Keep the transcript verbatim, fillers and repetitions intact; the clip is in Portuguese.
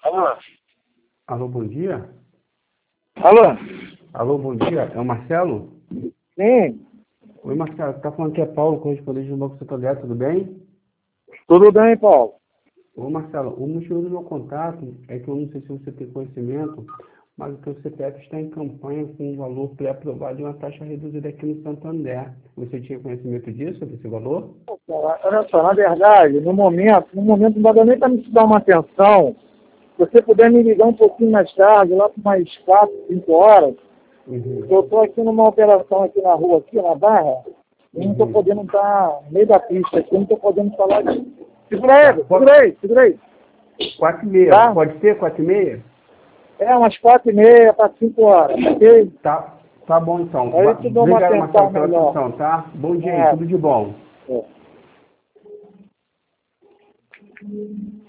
Alô? Alô, bom dia. Alô? Alô, bom dia. É o Marcelo? Sim, Oi, Marcelo. Tá falando que é Paulo, correspondente do Banco Santander, tudo bem? tudo bem, Paulo? Ô, Marcelo, o motivo do meu contato é que eu não sei se você tem conhecimento, mas o teu C P F está em campanha com um valor pré-aprovado e uma taxa reduzida aqui no Santander. Você tinha conhecimento disso, desse valor? Olha só, na verdade, no momento, no momento não vai dar nem para me te dar uma atenção. Se você puder me ligar um pouquinho mais tarde, lá por mais quatro, cinco horas, Uhum. eu estou aqui numa operação aqui na rua, aqui na Barra, e não estou Uhum. podendo estar no meio da pista aqui, não estou podendo falar de... Segura Tá, aí, pode... segura aí, segura aí, Quatro e meia. tá? Pode ser quatro e meia? É umas quatro e meia para cinco horas, ok? Tá, tá bom então. Aí eu Va- te dou uma Obrigado, Marcelo, atenção pela melhor. atenção, tá? Bom dia aí, É, tudo de bom. é.